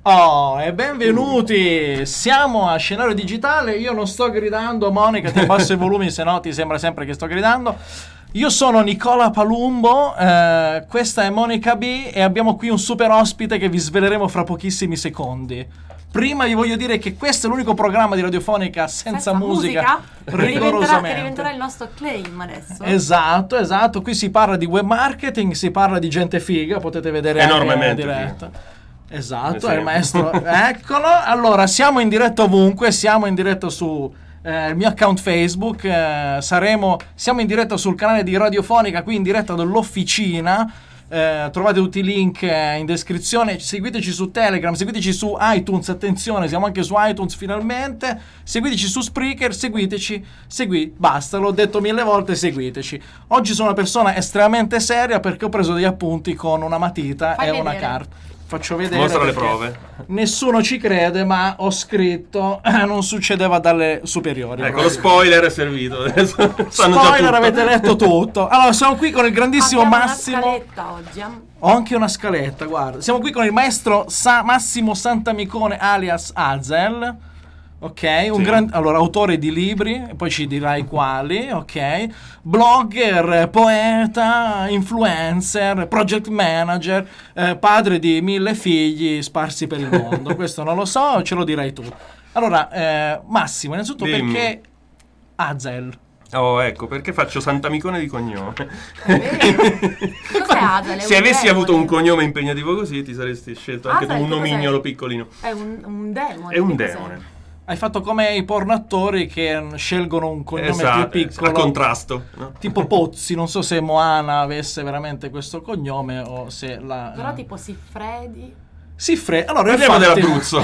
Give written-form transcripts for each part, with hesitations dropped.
Oh, e benvenuti! Siamo a Scenario Digitale. Io non sto gridando, Monica, ti abbasso i volumi, se no ti sembra sempre che sto gridando. Io sono Nicola Palumbo, questa è Monica B e abbiamo qui un super ospite che vi sveleremo fra pochissimi secondi. Prima vi voglio dire che questo è l'unico programma di radiofonica senza musica rigorosamente. Che diventerà il nostro claim adesso. Esatto. Qui si parla di web marketing, si parla di gente figa, potete vedere enormemente anche in diretta. Esatto, è il maestro. Eccolo. Allora, siamo in diretta ovunque, siamo in diretta su il mio account Facebook, siamo in diretta sul canale di Radiofonica, qui in diretta dall'officina. Trovate tutti i link in descrizione. Seguiteci su Telegram, seguiteci su iTunes, attenzione, siamo anche su iTunes finalmente. Seguiteci su Spreaker, basta, l'ho detto 1000 volte, seguiteci. Oggi sono una persona estremamente seria perché ho preso degli appunti con una matita e una carta. Faccio vedere. Mostra le prove. Nessuno ci crede, ma ho scritto non succedeva dalle superiori. Ecco, lo spoiler è servito. Adesso spoiler, avete letto tutto. Allora, siamo qui con il grandissimo Massimo. Una scaletta oggi. Ho anche una scaletta, guarda. Siamo qui con il maestro Massimo Santamicone alias Azel. Ok, allora, autore di libri, poi ci dirai quali, ok, blogger, poeta, influencer, project manager, padre di 1000 figli sparsi per il mondo. Questo non lo so, ce lo dirai tu. Allora, Massimo, innanzitutto perché Azel? Oh, ecco, perché faccio Santamicone di cognome. Cos'è Azel? Se avessi avuto un cognome impegnativo così, ti saresti scelto anche tu un nomignolo piccolino. È un demone. È un demone. Hai fatto come i pornoattori che scelgono un cognome più piccolo. A contrasto, no? Tipo Pozzi, non so se Moana avesse veramente questo cognome o se la... Però tipo Siffredi. Allora, parliamo dell'Abruzzo.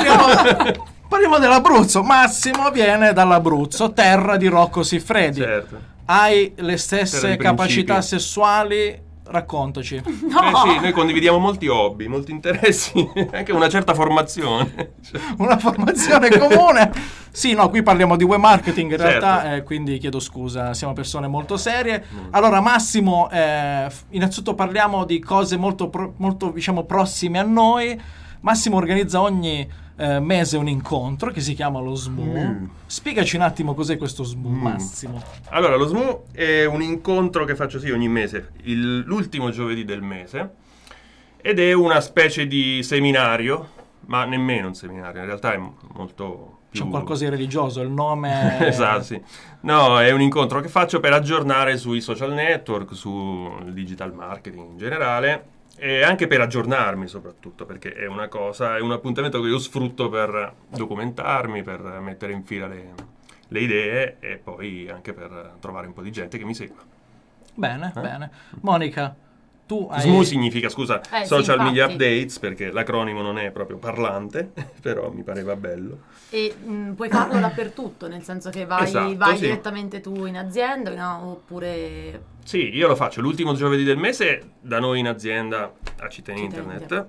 Parliamo dell'Abruzzo. Massimo viene dall'Abruzzo, terra di Rocco Siffredi. Certo. Hai le stesse capacità sessuali? Raccontaci. No. Sì, noi condividiamo molti hobby, molti interessi, anche una certa formazione. Una formazione comune. Sì, no, qui parliamo di web marketing in realtà, quindi chiedo scusa, siamo persone molto serie. Allora, Massimo, innanzitutto parliamo di cose molto diciamo prossime a noi. Massimo organizza ogni mese un incontro che si chiama lo SMU. Spiegaci un attimo cos'è questo SMU, Massimo. Allora, lo SMU è un incontro che faccio ogni mese, l'ultimo giovedì del mese, ed è una specie di seminario, ma nemmeno un seminario, in realtà è molto più... C'è qualcosa di religioso, il nome... Esatto, sì. No, è un incontro che faccio per aggiornare sui social network, sul digital marketing in generale, e anche per aggiornarmi soprattutto, perché è un appuntamento che io sfrutto per documentarmi, per mettere in fila le idee e poi anche per trovare un po' di gente che mi segua. Bene. Monica, tu hai... SMU significa, Social sì, Media Updates, perché l'acronimo non è proprio parlante, però mi pareva bello. E puoi farlo dappertutto, nel senso che vai sì. direttamente tu in azienda, no? Oppure... Sì, io lo faccio l'ultimo giovedì del mese da noi in azienda a Città Internet,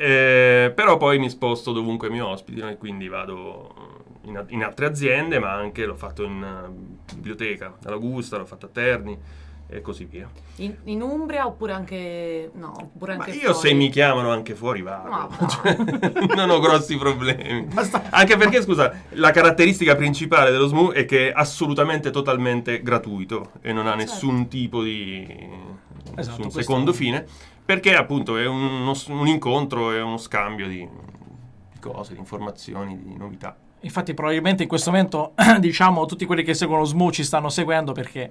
però poi mi sposto dovunque mi ospitino e quindi vado in altre aziende, ma anche l'ho fatto in biblioteca, all'Augusta, l'ho fatto a Terni e così via. In Umbria oppure anche... No, oppure anche ma io fuori. se mi chiamano anche fuori vado. No, non ho grossi problemi. Anche perché, la caratteristica principale dello SMU è che è assolutamente totalmente gratuito e non ha nessun tipo di nessun secondo fine, perché appunto è un incontro, è uno scambio di cose, di informazioni, di novità. Infatti probabilmente in questo momento diciamo tutti quelli che seguono SMU ci stanno seguendo perché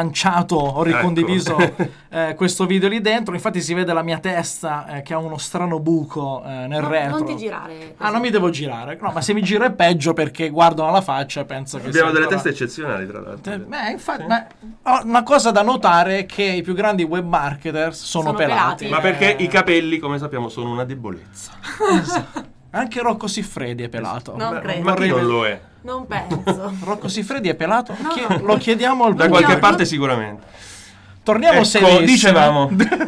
ho ricondiviso questo video lì dentro. Infatti si vede la mia testa che ha uno strano buco nel retro. Non ti girare così. Non mi devo girare. No, ma se mi giro è peggio perché guardano la faccia e penso che abbiamo delle teste eccezionali, tra l'altro. Infatti, una cosa da notare è che i più grandi web marketers sono pelati. Ma perché i capelli, come sappiamo, sono una debolezza. Esatto. Anche Rocco Siffredi è pelato. Non credo. Ma chi non lo è? Non penso. Rocco Siffredi è pelato? No. Lo chiediamo al da qualche parte sicuramente. Torniamo serissimi. Dicevamo.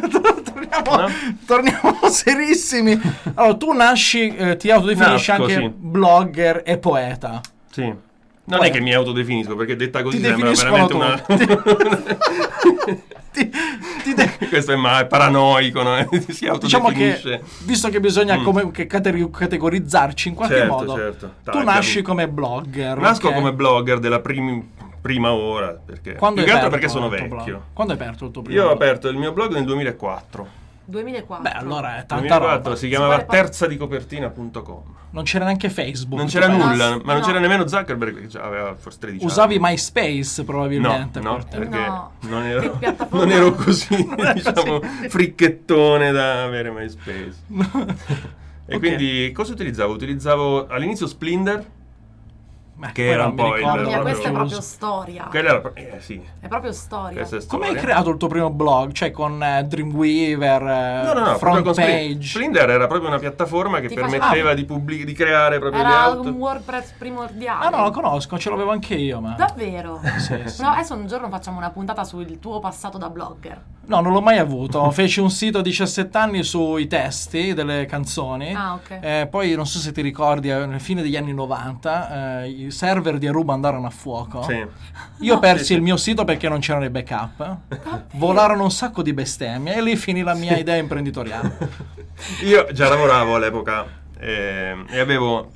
Torniamo serissimi. Allora, tu nasci, ti autodefinisci anche blogger e poeta. Sì. Non è che mi autodefinisco, perché detta così ti sembra veramente una... Questo è paranoico, no? Si Diciamo che, autodefinisce. visto che bisogna categorizzarci in qualche modo, tu Tagliami. nasci come blogger. Nasco ok? come blogger della prima ora, perché Quando più hai che altro aperto perché sono il tuo vecchio. blog? Quando hai aperto il tuo primo Io ho blog? aperto il mio blog nel 2004. 2004. Beh, allora è tanta 2004 roba. si chiamava vuole terzadicopertina.com. Non c'era neanche Facebook. Non c'era tu pensi? nulla, no, ma non no. c'era nemmeno Zuckerberg, che già aveva forse 13 Usavi anni. MySpace probabilmente. No, per te. perché No. non Che ero, piattaforma? non ero così, Non ero diciamo, così. fricchettone da avere MySpace. E Ok. quindi cosa utilizzavo? Utilizzavo all'inizio Splendor, Beh, che poi era non un mi po' il- ricordo Mamma mia, questa è proprio- proprio storia. quella era sì, È proprio storia. questa è Come hai storia. creato il tuo primo blog? Cioè con Dreamweaver, No, proprio front con page? Splendor era proprio una piattaforma che Ti permetteva di creare proprio Era layout. un WordPress primordiale. Ah no, lo conosco, ce l'avevo anche io, ma... Davvero? Sì, sì. No, adesso un giorno facciamo una puntata sul tuo passato da blogger. No, non l'ho mai avuto. Feci un sito a 17 anni sui testi delle canzoni. Ah, ok. Poi non so se ti ricordi, nel fine degli anni 90 i server di Aruba andarono a fuoco. Sì. Io No. persi Sì, sì. il mio sito perché non c'erano i backup. Volarono un sacco di bestemmie e lì finì la mia idea imprenditoriale. Io già lavoravo all'epoca e avevo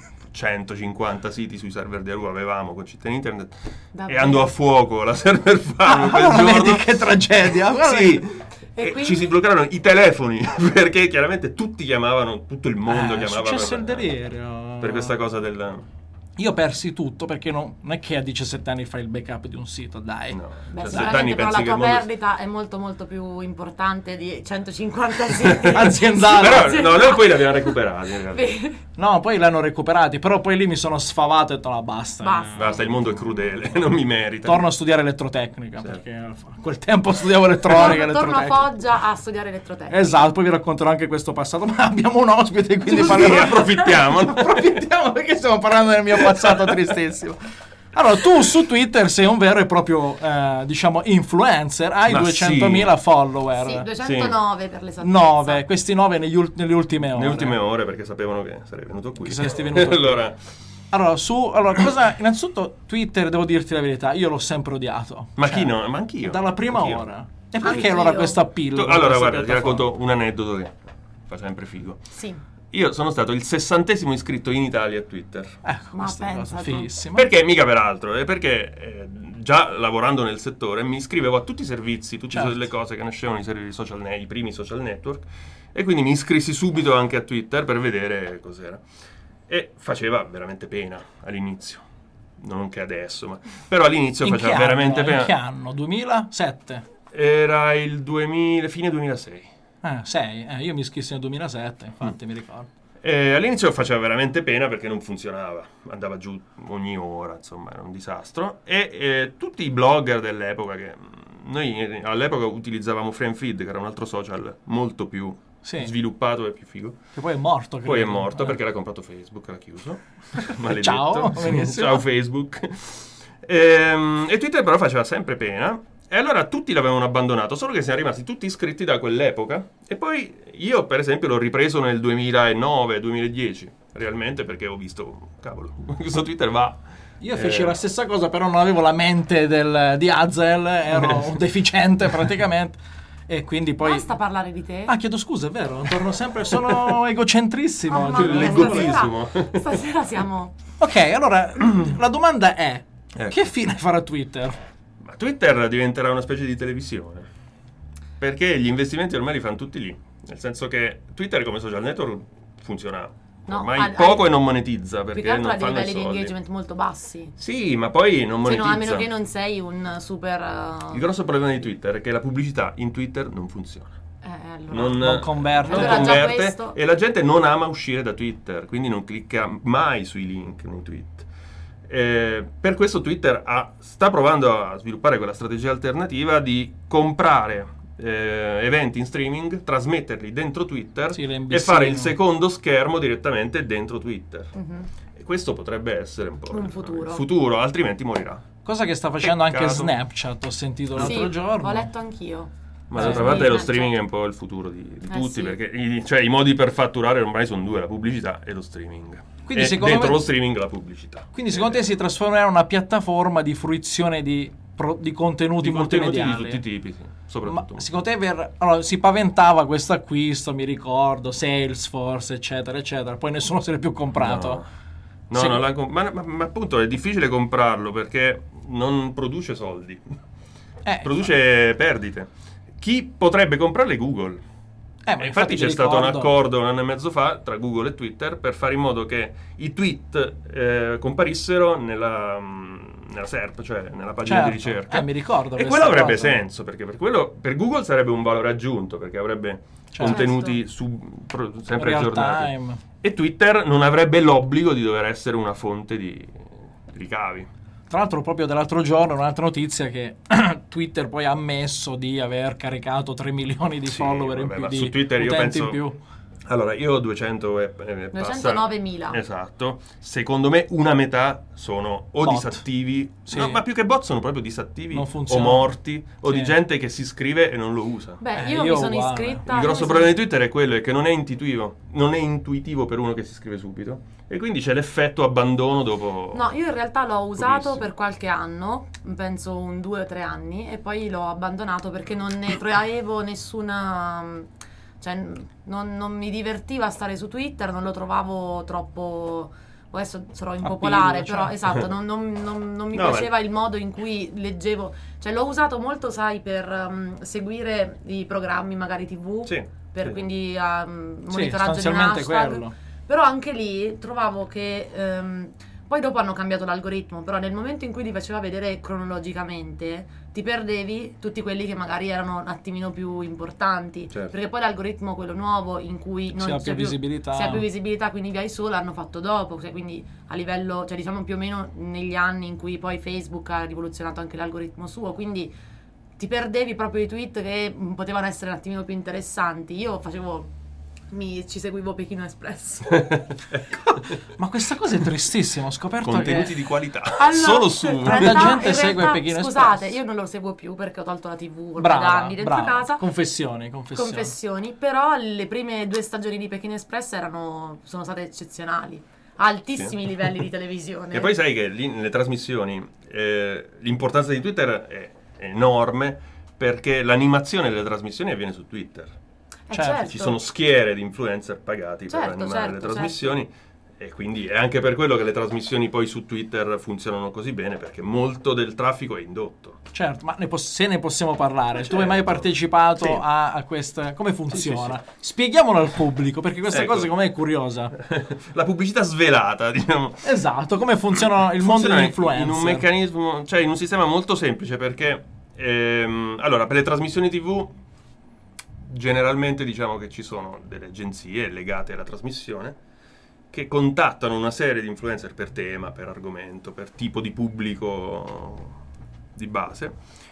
150 siti sui server di Aruba, avevamo con Città Internet, e Davvero? andò a fuoco la server farm quel Allora giorno. vedi che tragedia. Guarda Sì. E E quindi? ci si bloccarono i telefoni perché chiaramente tutti chiamavano, tutto il mondo È chiamava successo il per delirio. questa cosa del Io persi tutto perché non è che a 17 anni fai il backup di un sito, dai. no, Beh, 17 anni sicuramente però pensi la che tua il mondo perdita è molto molto più importante di 150 siti. Aziendale. però no, noi poi li abbiamo recuperati in realtà. No, poi l'hanno recuperati, però poi lì mi sono sfavato e ho detto no, basta. Basta. Basta, il mondo è crudele, non mi merita. Torno a studiare elettrotecnica, Certo. perché a quel tempo studiavo elettronica. Torno a elettrotecnica. Foggia a studiare elettrotecnica. Esatto, poi vi racconterò anche questo passato, ma abbiamo un ospite, quindi Sì, parlerò. approfittiamo. Approfittiamo perché stiamo parlando del mio passato tristissimo. Allora, tu su Twitter sei un vero e proprio, diciamo, influencer, hai Ma 200.000 follower. Sì, 209 per l'esattezza. 9, questi 9 nelle ultime ore. Nelle ultime ore perché sapevano che sarei venuto qui. Che saresti venuto qui. allora, cosa, innanzitutto Twitter, devo dirti la verità, io l'ho sempre odiato. ma Cioè, chi no? Ma anch'io. Dalla prima Anch'io. ora. E perché Anch'io. allora questo appeal? per Allora, questa guarda, ti piattaforma? racconto un aneddoto che fa sempre figo. Sì. Io sono stato il 60° iscritto in Italia a Twitter. Ecco, Ma questa è una pensa cosa tu. fighissima. Perché mica per altro, è perché già lavorando nel settore mi iscrivevo a tutti i servizi, tutte Certo. le cose che nascevano i primi social network, e quindi mi iscrissi subito anche a Twitter per vedere cos'era. E faceva veramente pena all'inizio. Non che adesso, ma però all'inizio In faceva che veramente anno? pena. In che anno? 2007? Era il fine 2006. 6. Io mi iscrissi nel 2007, infatti mi ricordo. All'inizio faceva veramente pena perché non funzionava, andava giù ogni ora, insomma era un disastro, e tutti i blogger dell'epoca, che noi all'epoca utilizzavamo FrameFeed, che era un altro social molto più Sì. sviluppato e più figo, Che poi è morto. poi è credo. morto perché l'ha comprato Facebook, l'ha chiuso, maledetto. Ciao, benissimo. Ciao Facebook. E Twitter però faceva sempre pena. E allora tutti l'avevano abbandonato, solo che siamo rimasti tutti iscritti da quell'epoca. E poi io, per esempio, l'ho ripreso nel 2009-2010, realmente, perché ho visto, cavolo, questo Twitter va. Io feci la stessa cosa, però non avevo la mente di Hazel, ero un deficiente praticamente. E quindi poi... Basta parlare di te. Ah, chiedo scusa, è vero, torno sempre, sono egocentrissimo. Mamma mia, l'egotismo. Stasera siamo... Ok, allora, la domanda è, Ecco. che fine farà Twitter? Ma Twitter diventerà una specie di televisione, perché gli investimenti ormai li fanno tutti lì, nel senso che Twitter come social network funziona No, ormai poco e non monetizza, Più perché che altro non ha dei fanno i livelli di soldi. engagement molto bassi. Sì, ma poi non Cioè, no, monetizza. a meno che non sei un super... Il grosso problema di Twitter è che la pubblicità in Twitter non funziona. allora. Non converte. non Allora, già converte, questo- e la gente non ama uscire da Twitter, quindi non clicca mai sui link nei tweet. Per questo Twitter sta provando a sviluppare quella strategia alternativa di comprare eventi in streaming, trasmetterli dentro Twitter Sì, le e NBC, fare il no? secondo schermo direttamente dentro Twitter. Mhm. E questo potrebbe essere un po' Un il futuro. futuro, altrimenti morirà. Cosa che sta facendo anche Peccato. Snapchat, ho sentito l'altro Sì, giorno. ho letto anch'io. Ma Sì. d'altra parte lo Snapchat. streaming è un po' il futuro di tutti, sì. perché i modi per fatturare ormai sono due, la pubblicità e lo streaming. Quindi e secondo dentro me- lo streaming la pubblicità. Quindi secondo te si trasformerà in una piattaforma di fruizione di contenuti di contenuti di multimediali? tutti i tipi, sì. soprattutto. Ma secondo te allora, si paventava questo acquisto, mi ricordo, Salesforce, eccetera, eccetera, poi nessuno se l'è più comprato? Ma appunto è difficile comprarlo perché non produce soldi, produce perdite. Chi potrebbe comprarle? Google. Ma infatti c'è stato un accordo 1 anno e mezzo fa tra Google e Twitter per fare in modo che i tweet comparissero nella SERP, cioè nella pagina di ricerca. Mi ricordo. E quello avrebbe senso, perché per Google sarebbe un valore aggiunto, perché avrebbe contenuti sempre aggiornati. Time. E Twitter non avrebbe l'obbligo di dover essere una fonte di ricavi. Tra l'altro proprio dell'altro giorno un'altra notizia che Twitter poi ha ammesso di aver caricato 3 milioni di follower in più, di su Twitter io utenti penso, in più. Allora, io ho 209.000. Esatto. Secondo me una metà sono o bot. Disattivi, Sì. no, ma più che bot sono proprio disattivi o morti, o sì. di gente che si iscrive e non lo usa. Io mi sono iscritta. Il grosso problema di Twitter è quello, è che non è intuitivo per uno che si iscrive subito, e quindi c'è l'effetto abbandono dopo. No, io in realtà l'ho usato per qualche anno, penso 2 o 3 anni, e poi l'ho abbandonato perché non ne traevo nessuna. Cioè, non mi divertiva stare su Twitter, non lo trovavo troppo. Adesso sarò impopolare, però esatto, non mi piaceva il modo in cui leggevo. Cioè, l'ho usato molto, sai, per seguire i programmi magari TV, quindi monitoraggio di un hashtag. Quello. Però anche lì trovavo che poi dopo hanno cambiato l'algoritmo, però nel momento in cui li faceva vedere cronologicamente ti perdevi tutti quelli che magari erano un attimino più importanti, perché poi l'algoritmo, quello nuovo, in cui non c'è più visibilità, quindi via solo, l'hanno fatto dopo, cioè, quindi a livello, cioè diciamo più o meno negli anni in cui poi Facebook ha rivoluzionato anche l'algoritmo suo, quindi ti perdevi proprio i tweet che potevano essere un attimino più interessanti. Io ci seguivo Pechino Express. Ma questa cosa è tristissima, ho scoperto contenuti di qualità solo su la gente segue Pechino Express. Scusate, io non lo seguo più perché ho tolto la TV da anni dentro casa. Confessioni, però le prime 2 stagioni di Pechino Express sono state eccezionali, altissimi livelli di televisione. E poi sai che lì nelle trasmissioni l'importanza di Twitter è enorme, perché l'animazione delle trasmissioni avviene su Twitter. Certo. Ci sono schiere di influencer pagati per animare le trasmissioni, e quindi è anche per quello che le trasmissioni poi su Twitter funzionano così bene, perché molto del traffico è indotto. Certo, ma se ne possiamo parlare. Tu hai mai partecipato a questa? Come funziona? Sì. Spieghiamolo al pubblico, perché questa cosa secondo me è curiosa. La pubblicità svelata, diciamo. Esatto, come funziona il mondo degli influencer. In un meccanismo, cioè in un sistema molto semplice, perché allora, per le trasmissioni TV generalmente diciamo che ci sono delle agenzie legate alla trasmissione che contattano una serie di influencer per tema, per argomento, per tipo di pubblico di base,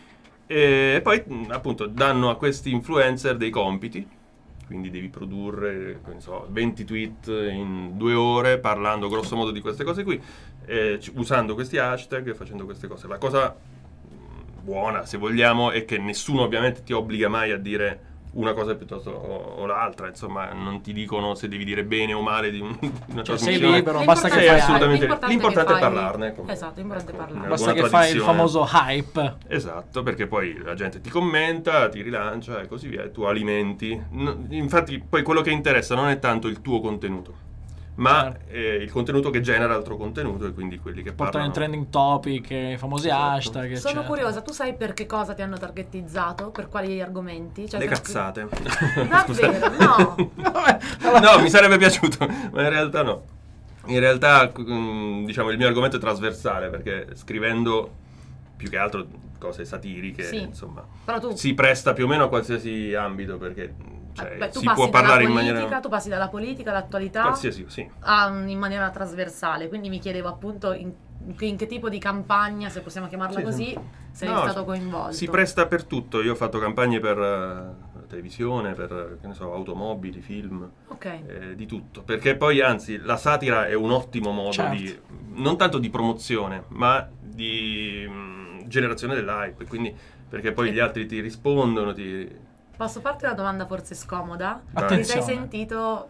e poi appunto danno a questi influencer dei compiti, quindi devi produrre 20 tweet in 2 ore parlando grosso modo di queste cose qui, usando questi hashtag, facendo queste cose. La cosa buona, se vogliamo, è che nessuno ovviamente ti obbliga mai a dire una cosa piuttosto o l'altra, insomma, non ti dicono se devi dire bene o male di una trasmissione. Sei libero, basta che fai. Assolutamente. L'importante è parlarne. Esatto, l'importante è parlarne. Basta che fai il famoso hype. Esatto, perché poi la gente ti commenta, ti rilancia e così via, e tu alimenti. Infatti poi quello che interessa non è tanto il tuo contenuto, ma il contenuto che genera altro contenuto, e quindi quelli che portano parlano in trending topic, i famosi hashtag. Sono curiosa, tu sai per che cosa ti hanno targetizzato? Per quali argomenti? Le cazzate. Davvero? No. No, mi sarebbe piaciuto, ma in realtà no. In realtà diciamo il mio argomento è trasversale, perché scrivendo più che altro cose satiriche, insomma, però tu si presta più o meno a qualsiasi ambito, perché tu si può parlare in maniera. Tu passi dalla politica all'attualità, qualsiasi, in maniera trasversale, quindi mi chiedevo appunto in che tipo di campagna, se possiamo chiamarla così, sei stato coinvolto. Si presta per tutto. Io ho fatto campagne per televisione, per automobili, film, di tutto, perché poi anzi la satira è un ottimo modo di non tanto di promozione, ma di generazione dell'hype, quindi perché poi gli altri ti rispondono, Posso farti una domanda forse scomoda? Attenzione. Ti sei sentito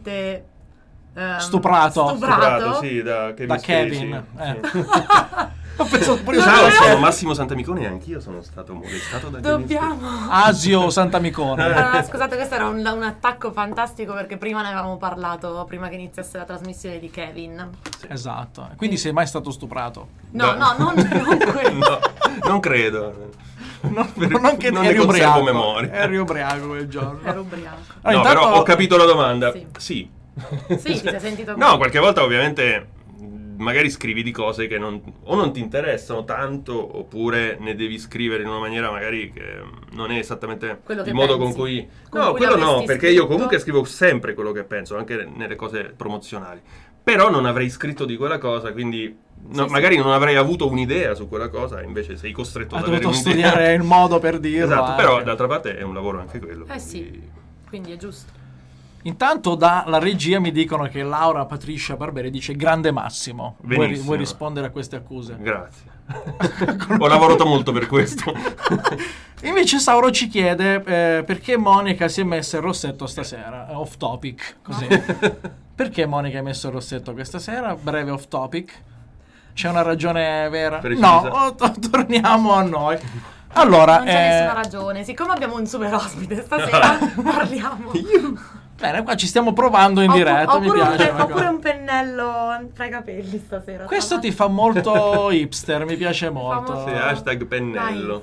eticamente stuprato sì, da Kevin. Sì. Ho pensato pure Ciao, sono Massimo Santamicone e anch'io sono stato molestato da Asio Santamicone. Allora, scusate, questo era un attacco fantastico perché prima ne avevamo parlato, prima che iniziasse la trasmissione di Kevin. Esatto. Quindi sei mai stato stuprato? No, non quello. No, non credo. Non che non eri ne conservo ubriaco. memoria. Eri ubriaco quel giorno. Ero ubriaco. Allora, No, intanto- però ho capito la domanda. Sì. Sì. Sì, ti sei sentito No, qualche volta ovviamente magari scrivi di cose che non ti interessano tanto, oppure ne devi scrivere in una maniera magari che non è esattamente Quello che il modo pensi. con cui... Con No, cui quello no, l'avresti perché io scritto. comunque scrivo sempre quello che penso, anche nelle cose promozionali. Però non avrei scritto di quella cosa, quindi Sì. magari non avrei avuto un'idea su quella cosa, invece sei costretto Ha ad avere dovuto un'idea. studiare il modo per dirlo. Esatto, anche. però d'altra parte è un lavoro anche quello. Sì, quindi- quindi è giusto. Intanto dalla regia mi dicono che Laura Patricia Barberi dice grande Massimo. Benissimo. Vuoi rispondere a queste accuse? Grazie. Ho lavorato molto per questo. Invece Sauro ci chiede perché Monica si è messa il rossetto stasera. Off topic, così. Perché Monica ha messo il rossetto questa sera? Breve off topic. C'è una ragione vera? Precisa. No, torniamo a noi. Allora, Non c'è nessuna ragione. Siccome abbiamo un super ospite stasera, parliamo. bene, qua ci stiamo provando in diretta, mi piace. Ho pure un pennello tra i capelli stasera. Questo ti fa molto hipster, mi piace molto. Sì, hashtag pennello.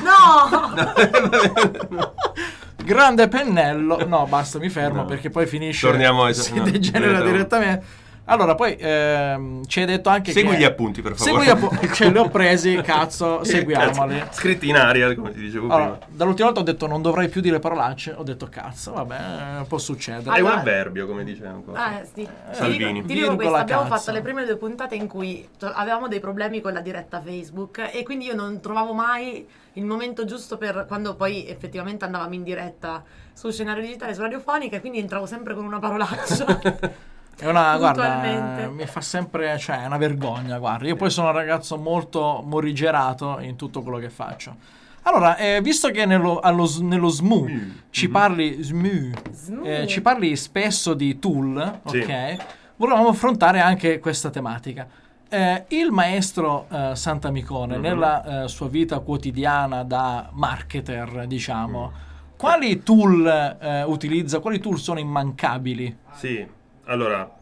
No! Grande pennello. No, basta, mi fermo No. perché poi finisce. Torniamo ai- si no, degenera direttamente. Allora, poi ci hai detto anche Segui che gli appunti, per favore. Segui gli appunti, ce li ho presi, cazzo, seguiamoli. Cazzo, scritti in aria, come ti dicevo Allora, prima. dall'ultima volta ho detto non dovrei più dire parolacce, ho detto cazzo, vabbè, può succedere. È Allora- un avverbio, come dice un po'. Sì. Salvini. Ti dico questo, Virgola abbiamo cazzo. fatto le prime 2 puntate in cui avevamo dei problemi con la diretta Facebook e quindi io non trovavo mai il momento giusto per quando poi effettivamente andavamo in diretta sul scenario digitale, su radiofonica, e quindi entravo sempre con una parolaccia. È una, guarda, Puntualmente. mi fa sempre, cioè, è una vergogna, guarda. Io poi sono un ragazzo molto morigerato in tutto quello che faccio. Allora, visto che nello SMU ci parli ci parli spesso di tool, Sì. ok? Volevamo affrontare anche questa tematica. Il maestro Santamicone, nella sua vita quotidiana da marketer, diciamo, quali tool utilizza? Quali tool sono immancabili? Sì, allora,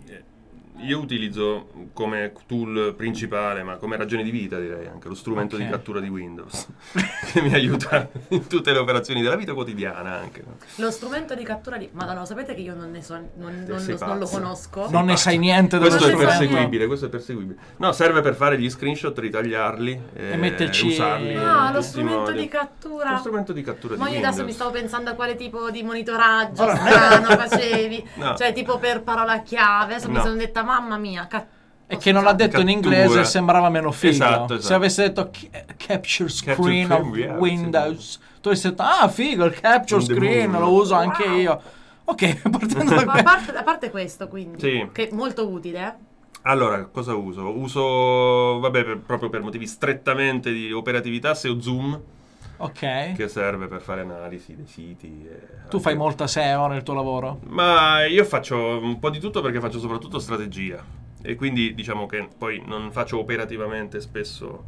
io utilizzo come tool principale, ma come ragione di vita direi, anche lo strumento Ok. di cattura di Windows, che mi aiuta in tutte le operazioni della vita quotidiana anche. No? Lo strumento di cattura di... Madonna, sapete che io non ne so, non Sei lo pazzo. conosco? Non ne sai niente dello Questo è Non ne so perseguibile, questo è perseguibile. No, serve per fare gli screenshot, ritagliarli E metterci- usarli. Ah, in lo tutti i strumento modi. di cattura. Lo strumento di cattura di Ma io Windows. adesso mi stavo pensando a quale tipo di monitoraggio strano facevi. No. Cioè, tipo per parola chiave. Adesso mi No. sono detta, mamma mia, E che non l'ha detto in Cattura. inglese sembrava meno figo. Esatto. Se avesse detto capture screen of yeah, Windows, tu avresti detto figo il capture On the screen, move. lo uso anche Wow. io. Ok, partendo da Ma questo. a parte questo, quindi, Sì. che è molto utile. Allora, cosa uso? Uso, vabbè, proprio per motivi strettamente di operatività, SEO Zoom, Ok. che serve per fare analisi dei siti. Tu fai molta SEO nel tuo lavoro? Ma io faccio un po' di tutto perché faccio soprattutto strategia. E quindi diciamo che poi non faccio operativamente spesso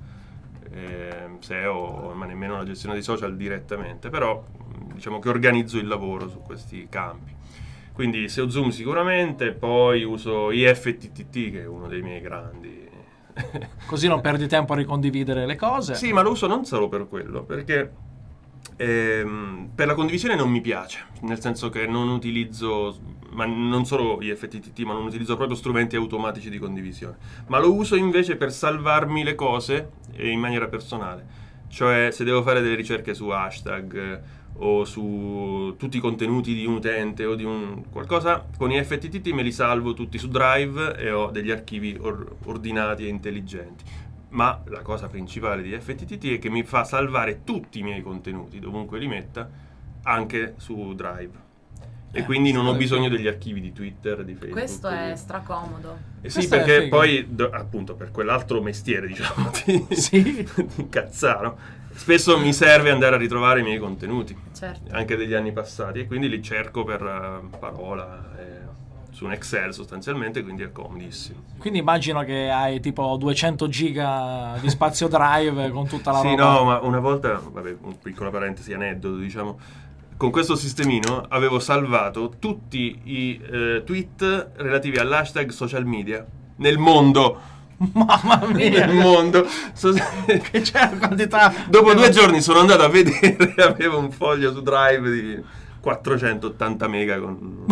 SEO, ma nemmeno la gestione dei social direttamente, però diciamo che organizzo il lavoro su questi campi. Quindi SEO Zoom sicuramente, poi uso IFTTT, che è uno dei miei grandi. Così non perdi tempo a ricondividere le cose. Sì, ma lo uso non solo per quello, perché per la condivisione non mi piace, nel senso che non utilizzo, ma non solo IFTTT, ma non utilizzo proprio strumenti automatici di condivisione, ma lo uso invece per salvarmi le cose in maniera personale, cioè se devo fare delle ricerche su hashtag o su tutti i contenuti di un utente o di un qualcosa, con IFTTT me li salvo tutti su Drive e ho degli archivi ordinati e intelligenti. Ma la cosa principale di FTTT è che mi fa salvare tutti i miei contenuti, dovunque li metta, anche su Drive. E quindi non ho bisogno degli archivi di Twitter, di Facebook. Questo è stracomodo. Sì, Questo è perché figo. poi, appunto, per quell'altro mestiere, diciamo, Sì. di cazzaro, spesso mi serve andare a ritrovare i miei contenuti, Certo. anche degli anni passati, e quindi li cerco per parola. su un Excel sostanzialmente, quindi è comodissimo. Quindi immagino che hai tipo 200 giga di spazio drive con tutta la Sì, roba. no, ma una volta, vabbè, un piccola parentesi, aneddoto, diciamo, con questo sistemino avevo salvato tutti i tweet relativi all'hashtag social media nel mondo. Mamma mia, Nel mondo. che c'è la quantità. Dopo 2 giorni sono andato a vedere, avevo un foglio su Drive di 480 mega con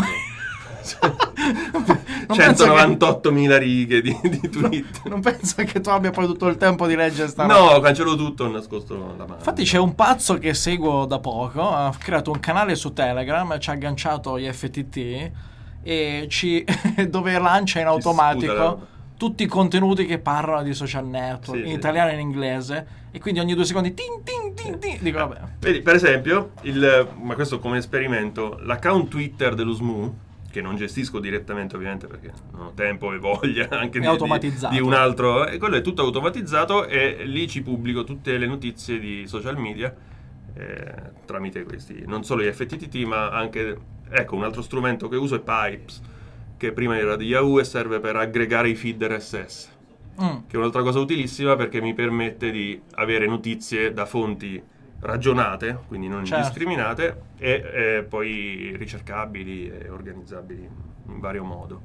198.000 righe di tweet. Non penso che tu abbia poi tutto il tempo di leggere sta No, cancello tutto, ho nascosto la mano. Infatti c'è un pazzo che seguo da poco, ha creato un canale su Telegram, ci ha agganciato gli FTT e dove lancia in sputa la automatico roba. tutti i contenuti che parlano di social network, Sì, in sì. italiano e in inglese, e quindi ogni 2 secondi tin tin tin tin, dico vabbè. Vedi, per esempio, ma questo come esperimento, l'account Twitter dello SMU, che non gestisco direttamente ovviamente perché non ho tempo e voglia anche È automatizzato. di un altro, e quello è tutto automatizzato e lì ci pubblico tutte le notizie di social media tramite questi, non solo gli FTTT ma anche, ecco, un altro strumento che uso è Pipes, che prima era di Yahoo e serve per aggregare i feed RSS, che è un'altra cosa utilissima perché mi permette di avere notizie da fonti ragionate, quindi non Certo. indiscriminate, e poi ricercabili e organizzabili in vario modo.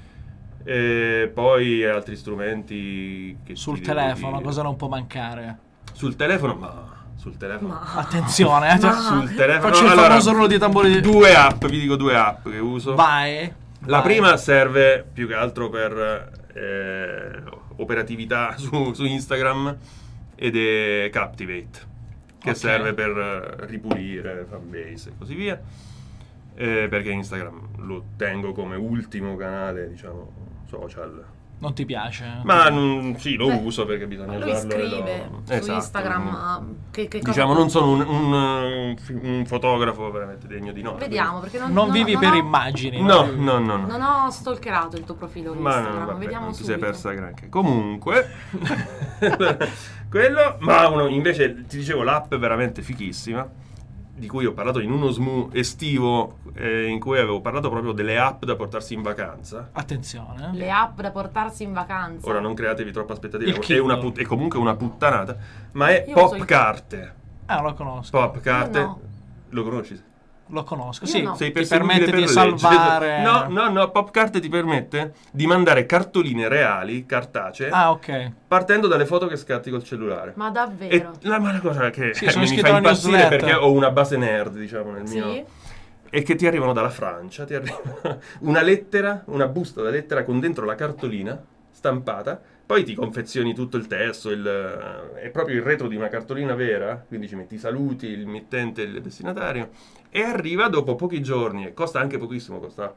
E poi altri strumenti che Sul ti devo telefono dire. cosa non può mancare? Sul telefono. Attenzione, Sul telefono. faccio il Allora, famoso rullo di tamburi. 2 app, vi dico 2 app che uso. Vai. La vai. prima serve più che altro per operatività su Instagram ed è Captivate, che Ok. serve per ripulire fanbase e così via, perché Instagram lo tengo come ultimo canale, diciamo, social. Non ti piace? Ma sì, lo Beh, uso perché bisogna Lui usarlo. scrive su Esatto. Instagram che cosa Diciamo, non sono pubblica. un fotografo veramente degno di nota. Vediamo, perché Non vivi per ho- immagini. No, vivi- no. Non ho stalkerato il tuo profilo di Ma Instagram, no, vabbè, vediamo non ti subito. sei persa granché. Comunque, quello, ma invece ti dicevo, l'app è veramente fichissima, di cui ho parlato in uno SMU estivo, in cui avevo parlato proprio delle app da portarsi in vacanza. Attenzione. Le app da portarsi in vacanza. Ora non createvi troppa aspettativa, Il è, è comunque una puttanata, ma è Io uso il- Popcarte. Lo conosco. Popcarte, Io no. Lo conosci? Lo conosco. Io Sì, no. Sei ti perseguibile permette per di legge. salvare. No, Popcarte ti permette di mandare cartoline reali, cartacee, Ah, ok. partendo dalle foto che scatti col cellulare. Ma E davvero? ma la cosa che Sì, sono mi iscritto fa alla impazzire newsletter. perché ho una base nerd, diciamo, nel mio... Sì? E che ti arrivano dalla Francia, ti arriva una lettera, una busta da lettera con dentro la cartolina stampata, poi ti confezioni tutto il testo, è proprio il retro di una cartolina vera, quindi ci metti i saluti, il mittente e il destinatario, e arriva dopo pochi giorni, e costa anche pochissimo, costa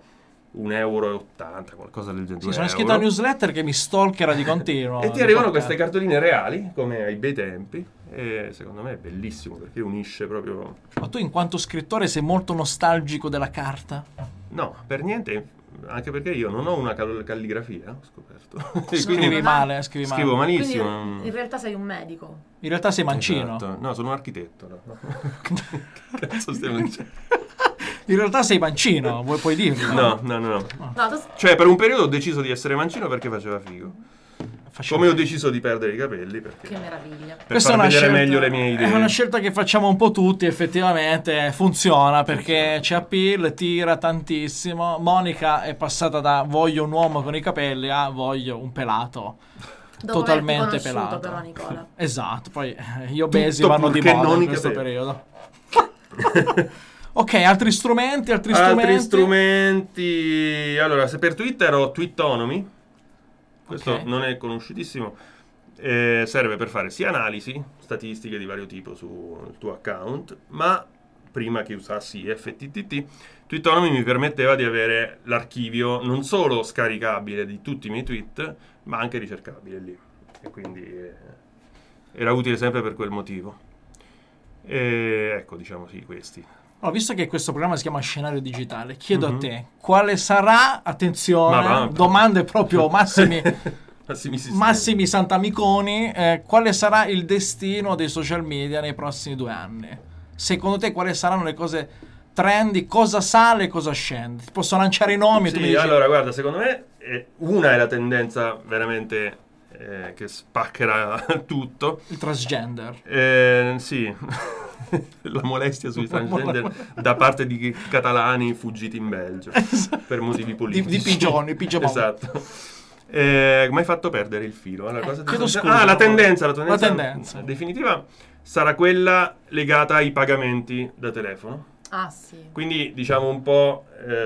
€1,80, qualcosa del genere. Sì, sono iscritto alla newsletter che mi stalkera di continuo. E ti arrivano queste cartoline reali, come ai bei tempi, e secondo me è bellissimo perché unisce proprio... Ma tu in quanto scrittore sei molto nostalgico della carta? No, per niente, anche perché io non ho una calligrafia, ho scoperto. E Scrivi quindi male, scrivi male. scrivo Quindi malissimo. in realtà sei un medico. In realtà sei mancino. Esatto. No, sono un architetto. No. Che cazzo stiamo dicendo? In realtà sei mancino, puoi dirlo. No. No, Cioè, per un periodo ho deciso di essere mancino perché faceva figo. Facciamo- Come ho deciso di perdere i capelli perché... che meraviglia. Per far vedere meglio le mie idee. È una scelta che facciamo un po' tutti, effettivamente funziona perché c'è appeal, tira tantissimo. Monica è passata da voglio un uomo con i capelli a voglio un pelato. Dopo Totalmente averti conosciuto, pelato. però, Nicola. Esatto, poi gli obesi Tutto vanno di purché moda non in i questo capelli. periodo. Ok, altri strumenti. Altri strumenti. Allora, se per Twitter ho Twittonomy, questo Ok. non è conosciutissimo, serve per fare sia analisi, statistiche di vario tipo sul tuo account, ma prima che usassi FTTT, Twittonomy mi permetteva di avere l'archivio non solo scaricabile di tutti i miei tweet, ma anche ricercabile lì. E quindi era utile sempre per quel motivo. E ecco, diciamo sì, questi. Allora, visto che questo programma si chiama Scenario Digitale, chiedo Mhm. a te quale sarà, attenzione, Ma va. domande proprio massimi Sistemi. Massimi Santamiconi, quale sarà il destino dei social media nei prossimi 2 anni? Secondo te quali saranno le cose trend, cosa sale e cosa scende. Ti posso lanciare i nomi? Sì, tu mi dici... allora guarda, secondo me una è la tendenza veramente che spaccherà tutto. Il transgender. Sì, la molestia sui transgender da parte di catalani fuggiti in Belgio per motivi politici. Di pigioni. Esatto. Mi hai fatto perdere il filo. Allora, la tendenza definitiva sarà quella legata ai pagamenti da telefono. Ah sì. Quindi diciamo un po'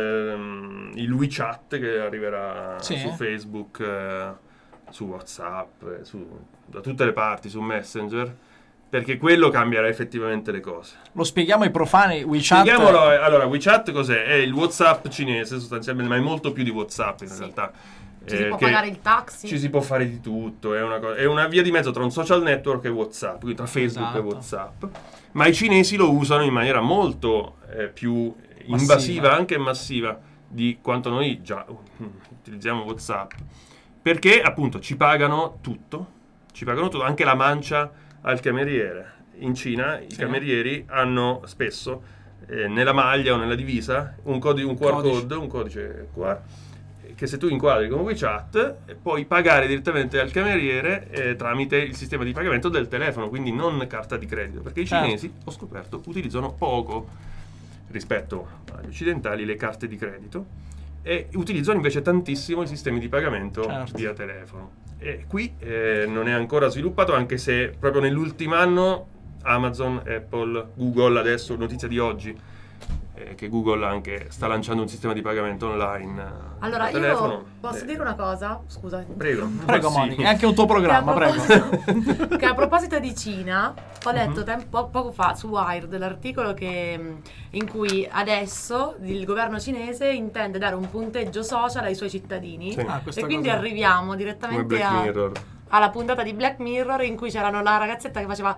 il WeChat che arriverà su Facebook, su WhatsApp, da tutte le parti, su Messenger, perché quello cambierà effettivamente le cose. Lo spieghiamo ai profani, WeChat. Spieghiamolo, allora, WeChat cos'è? È il WhatsApp cinese sostanzialmente, ma è molto più di WhatsApp in realtà. Ci si può pagare il taxi. Ci si può fare di tutto, è una via di mezzo tra un social network e WhatsApp, quindi tra Facebook e WhatsApp. Ma i cinesi lo usano in maniera molto più invasiva, anche massiva, di quanto noi già utilizziamo WhatsApp. Perché appunto ci pagano tutto, anche la mancia al cameriere. In Cina i camerieri hanno spesso nella maglia o nella divisa un QR code, un codice QR, che se tu inquadri con WeChat puoi pagare direttamente al cameriere tramite il sistema di pagamento del telefono, quindi non carta di credito, perché i cinesi, ho scoperto, utilizzano poco rispetto agli occidentali le carte di credito e utilizzano invece tantissimo i sistemi di pagamento via telefono. E qui non è ancora sviluppato, anche se proprio nell'ultimo anno Amazon, Apple, Google, adesso notizia di oggi, che Google anche sta lanciando un sistema di pagamento online. Allora, io posso dire una cosa? Scusa. Prego, Monica, è anche un tuo programma, prego. Che a proposito di Cina, ho letto poco fa su Wired dell'articolo in cui adesso il governo cinese intende dare un punteggio social ai suoi cittadini. E quindi arriviamo direttamente alla puntata di Black Mirror in cui c'erano la ragazzetta che faceva...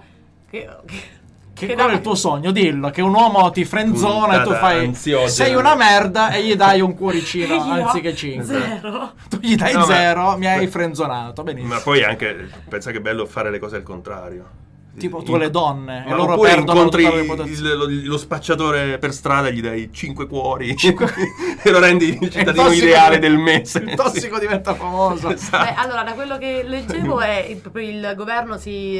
Che qual è il tuo sogno? Dillo, che un uomo ti frenzona e tu fai ansiogena. Sei una merda e gli dai un cuoricino anziché 5. Zero. Tu gli dai 0, mi hai frenzonato, benissimo. Ma poi anche, pensa che è bello fare le cose al contrario. Tipo tu le donne e loro perdono lo spacciatore per strada, gli dai 5 cuori e lo rendi il cittadino ideale del mese. Il tossico diventa famoso. Esatto. Allora, da quello che leggevo il governo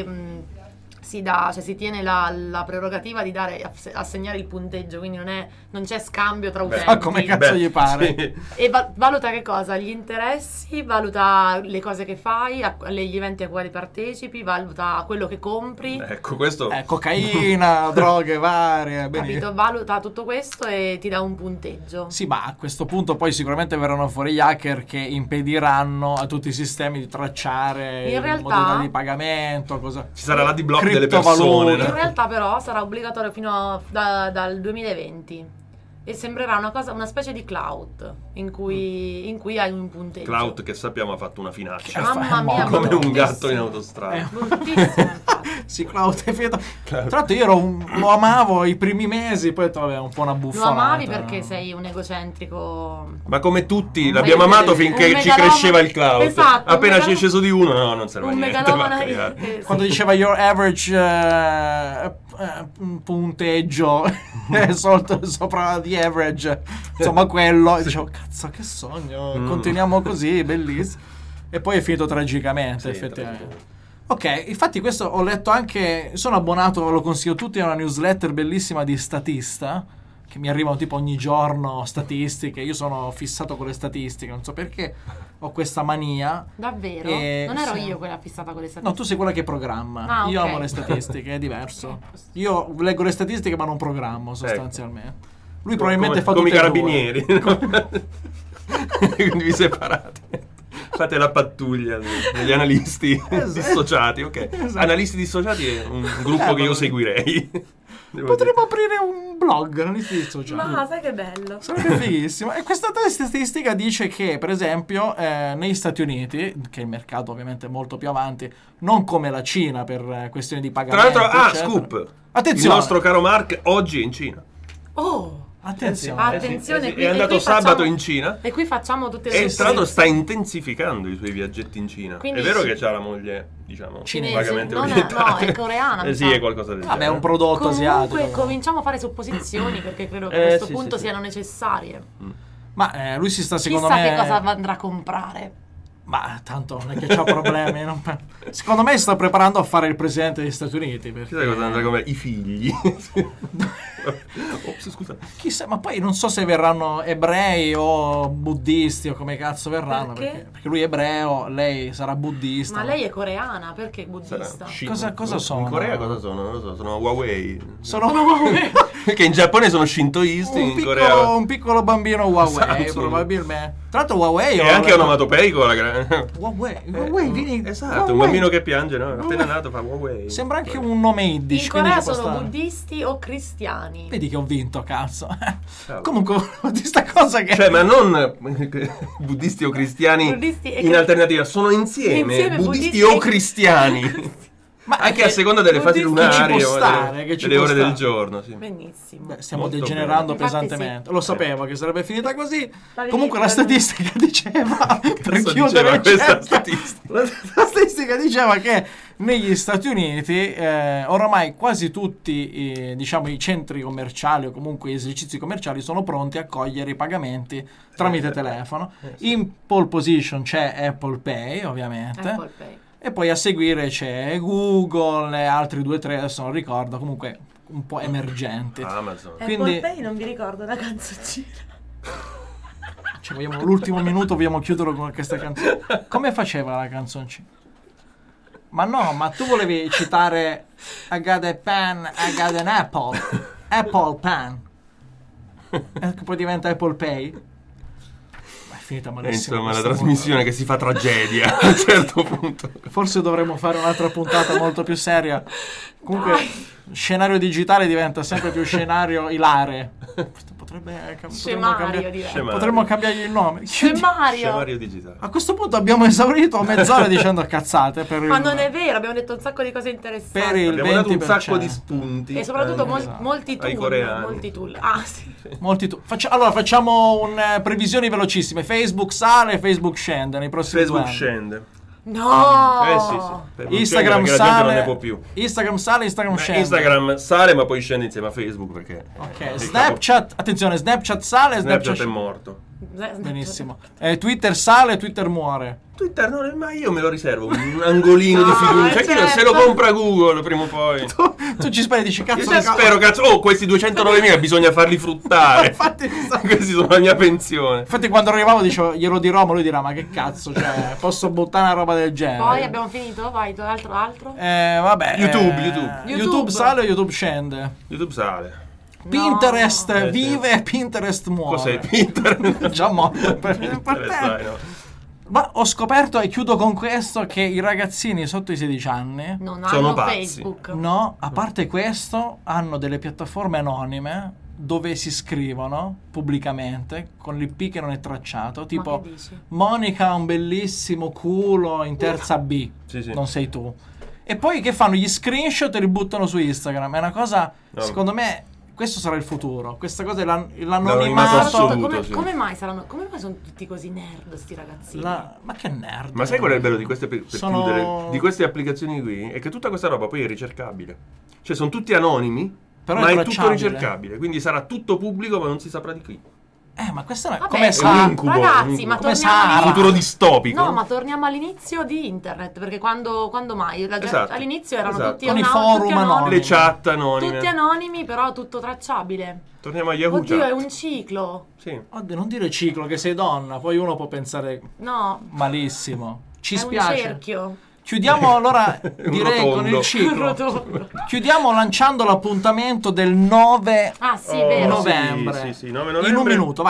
si dà, cioè si tiene la prerogativa di assegnare il punteggio, quindi non c'è scambio tra utenti. Come cazzo gli pare. Sì. E valuta che cosa? Gli interessi, valuta le cose che fai, gli eventi a quali partecipi, valuta quello che compri. Ecco, questo. Cocaina, droghe varie. Capito? Valuta tutto questo e ti dà un punteggio. Sì, ma a questo punto poi sicuramente verranno fuori gli hacker che impediranno a tutti i sistemi di tracciare modalità di pagamento, cosa. Ci sarà la D-block delle persone. In realtà però sarà obbligatorio fino dal 2020 e sembrerà una specie di cloud in cui hai un punteggio. Cloud che sappiamo ha fatto una finaccia. Mamma mia, come un gatto in autostrada. Sì, Cloud è finito. Tra l'altro io lo amavo i primi mesi, poi vabbè, un po' una buffonata. Lo amavi perché sei un egocentrico. Ma come tutti, l'abbiamo amato finché ci cresceva il Cloud. Esatto, appena ci è sceso di uno, non serve a niente. Quando diceva your average punteggio è sopra di average, insomma quello, dicevo cazzo che sogno, continuiamo così, bellissimo, e poi è finito tragicamente, effettivamente. Ok, infatti questo ho letto anche, sono abbonato, lo consiglio a tutti, a una newsletter bellissima di Statista, che mi arrivano tipo ogni giorno statistiche, io sono fissato con le statistiche, non so perché ho questa mania. Davvero? Non ero io quella fissata con le statistiche? No, tu sei quella che programma, io amo le statistiche, è diverso. Io leggo le statistiche ma non programmo sostanzialmente. Lui probabilmente fa come tutte i carabinieri. Quindi vi separate. Fate la pattuglia degli analisti dissociati, ok. Esatto. Analisti dissociati è un gruppo che io seguirei. Potremmo aprire un blog, analisti dissociati. Ma sai che bello. Sarebbe fighissimo. E questa statistica dice che, per esempio, negli Stati Uniti, che il mercato ovviamente è molto più avanti, non come la Cina per questioni di pagamento. Tra l'altro, scoop. Attenzione. Il nostro caro Mark oggi è in Cina. Oh. Attenzione. Attenzione, È andato sabato in Cina. E qui facciamo tutte le E tra l'altro sta intensificando i suoi viaggetti in Cina. Quindi è vero che c'ha la moglie, diciamo, cinese, vagamente non è- orientale. no, è coreana, mi sì, sa. è qualcosa del Vabbè, è genere. un prodotto Comunque asiatico. cominciamo a fare supposizioni perché credo che a questo sì, punto sì, siano necessarie. Ma lui si sta, secondo Chissà me... che cosa andrà a comprare. Ma tanto non è che c'ha problemi. Secondo me si sta preparando a fare il presidente degli Stati Uniti. Perché... Chissà cosa andrà come i figli. Ops, scusa. Chissà, ma poi non so se verranno ebrei o buddisti o come cazzo verranno. Perché? Perché lui è ebreo, lei sarà buddista. Ma lei è coreana, perché buddista? Cosa sono? In Corea cosa sono? Non lo so, sono Huawei. Sono Perché in Giappone sono shintoisti, in Corea... un piccolo bambino Huawei, Esatto. probabilmente. Tra l'altro Huawei... E anche onomatopeico Huawei, vieni... Esatto, Huawei. un bambino che piange, no? Appena nato fa Huawei. Sembra anche un nome yiddish. In quindi Corea ci può sono stare. buddisti o cristiani? Vedi che ho vinto, cazzo. Cavolo. Comunque, di sta cosa che... Cioè, ma non buddisti o cristiani Buddisti e in alternativa, sono insieme buddisti buddisti o e- cristiani. Ma Anche a seconda delle fasi buddisti ci lunari può o stare, che ci delle può ore stare. del giorno. Sì. Benissimo. Beh, stiamo Molto degenerando bene. Infatti pesantemente. Lo sapevo che sarebbe finita così. L'avevi Comunque la detto, statistica diceva per Cosa chiudere diceva il questa cerchio, statistica? la statistica diceva che negli Stati Uniti oramai quasi tutti diciamo i centri commerciali o comunque gli esercizi commerciali sono pronti a cogliere i pagamenti tramite telefono. In pole position c'è Apple Pay, ovviamente. Apple Pay. E poi a seguire c'è Google e altri 2 o 3, adesso non ricordo, comunque un po' emergenti. Amazon. Quindi- Apple Pay non vi ricordo la canzoncina. Cioè, l'ultimo minuto vogliamo chiuderlo con questa canzone. Come faceva la canzoncina? Ma no, ma tu volevi citare I got a pen, I got an apple. Apple pen. E poi diventa Apple Pay. Ma è finita E malissimo. insomma, la questa trasmissione che si fa tragedia a un certo punto. Forse dovremmo fare un'altra puntata molto più seria. Comunque, scenario digitale diventa sempre più scenario ilare. Scemario direi. Scemario. Potremmo cambiargli il nome. Scemario. Scemario digitale. A questo punto abbiamo esaurito mezz'ora dicendo cazzate per Ma il, non è vero, abbiamo detto un sacco di cose interessanti. per il Abbiamo dato un 20%. sacco di spunti. E soprattutto esatto. molti Ai tool. coreani. Molti tool. Ah, sì. Molti allora facciamo previsioni velocissime. Facebook sale, Facebook scende nei prossimi 2 Facebook anni. scende. No! Sì. Per non Instagram scendere, perché la gente non sale, ne può più. Instagram sale, Instagram scende. Instagram sale ma poi scende insieme a Facebook perché Ok, Snapchat, attenzione, Snapchat sale, Snapchat è morto. benissimo. Twitter sale, Twitter muore. Twitter no, ma io me lo riservo un angolino di No, fiducia. Chi certo. se lo compra Google prima o poi. Tu ci speri, dici Io cazzo già di cavolo. spero, cazzo. Oh, questi 209.000 bisogna farli fruttare. Infatti, Questi sono la mia pensione. infatti quando arrivavo dicevo glielo dirò, ma lui dirà ma che cazzo, cioè posso buttare una roba del genere. Poi abbiamo finito? Vai, altro? Vabbè, YouTube. YouTube sale o YouTube scende? YouTube sale. Pinterest sì. vive e Pinterest muore. Cos'è Pinterest? Già morto per te. Dai, no. Ma ho scoperto e chiudo con questo che i ragazzini sotto i 16 anni Non Sono hanno pazzi. Facebook. no, a parte questo, hanno delle piattaforme anonime dove si scrivono pubblicamente con l'IP che non è tracciato, tipo che dici? Monica ha un bellissimo culo in terza B. Sì. Non sei tu. E poi che fanno? Gli screenshot e li buttano su Instagram. È una cosa, No. secondo me, questo sarà il futuro. Questa cosa è L'anonimato l'anonimato. assoluto. sì. Come mai sono tutti così nerd sti ragazzini? Ma che nerd. Ma sai qual è il bello di queste per Sono- chiudere, di queste applicazioni qui? È che tutta questa roba poi è ricercabile. Cioè sono tutti anonimi, Però ma è è tutto tracciabile. ricercabile. Quindi sarà tutto pubblico, ma non si saprà di chi. Ma questa è una... Vabbè, come un sa... incubo. Ragazzi, ma Come torniamo Sara. Un all'inizio. futuro distopico. No, ma torniamo all'inizio di internet, perché quando mai? Esatto. All'inizio erano Esatto. tutti Con i tutti forum anonimi. Le chat anonime. Tutti anonimi, però tutto tracciabile. Torniamo a Yahoo Oddio, Chat. è un ciclo. Sì. Oddio, non dire ciclo, che sei donna, poi uno può pensare No, malissimo. Ci è spiace. un cerchio. Chiudiamo allora, direi, con rotondo. il ciclo. Rotondo. Chiudiamo lanciando l'appuntamento del 9 Ah, sì, Oh, vero. novembre. Sì, 9 In novembre. un minuto, vai.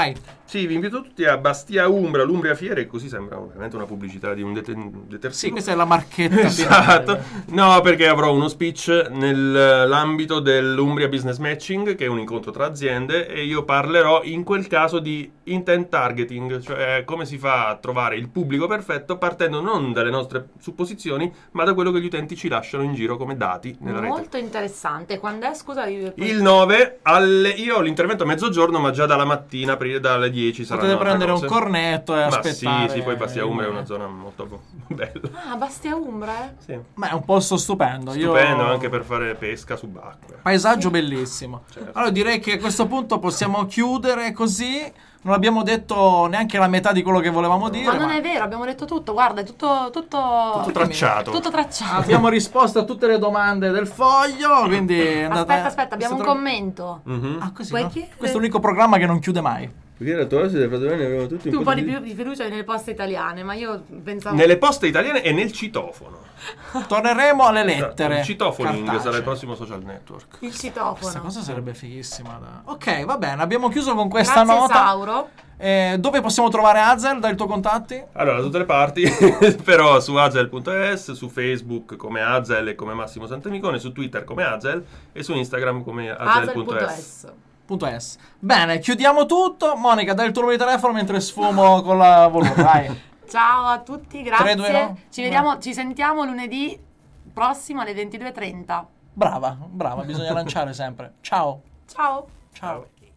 Sì, vi invito tutti a Bastia Umbra, l'Umbria Fiere, così sembra veramente una pubblicità di un detersivo. Sì, questa è la marchetta. Esatto. No, perché avrò uno speech nell'ambito dell'Umbria Business Matching, che è un incontro tra aziende, e io parlerò in quel caso di intent targeting, cioè come si fa a trovare il pubblico perfetto partendo non dalle nostre supposizioni, ma da quello che gli utenti ci lasciano in giro come dati nella rete. Molto interessante. Quando è, scusa? Il 9 io ho l'intervento a mezzogiorno, ma già dalla mattina, dalle 10 saranno Potete prendere altre un cose. cornetto e aspettare. Sì, poi Bastia Umbra è una zona molto bella. Ah, Bastia Umbra, Sì. Ma è un posto stupendo. Stupendo anche per fare pesca subacquea. Paesaggio bellissimo. Certo. Allora direi che a questo punto possiamo chiudere così. Non abbiamo detto neanche la metà di quello che volevamo dire. Ma non è vero, abbiamo detto tutto. Guarda, è tutto tracciato. Tutto tracciato. Abbiamo risposto a tutte le domande del foglio, quindi Aspetta, abbiamo un commento. Ah, così, Puoi no? chiedere? Questo è l'unico programma che non chiude mai. Perché la tua del Fratellone avevano tutti Tu un po' di più di fiducia nelle poste italiane, ma io pensavo... nelle poste italiane e nel citofono. Torneremo alle lettere. Il citofoning cartacee. sarà il prossimo social network. Il citofono. Questa cosa sarebbe fighissima. Ok, va bene, abbiamo chiuso con questa Grazie, nota. Sauro. Dove possiamo trovare Azel? Dai i tuoi contatti? Allora, da tutte le parti, però su azel.es, su Facebook come Azel e come Massimo Santamicone, su Twitter come Azel e su Instagram come azel.es. Azel.es. Bene, chiudiamo tutto. Monica, dai il tuo numero di telefono mentre sfumo con la volume. Vai. Ciao a tutti, grazie. 3, 2, 1. Ci sentiamo lunedì prossimo alle 22:30. Brava, bisogna lanciare sempre. Ciao. Ciao. Ciao.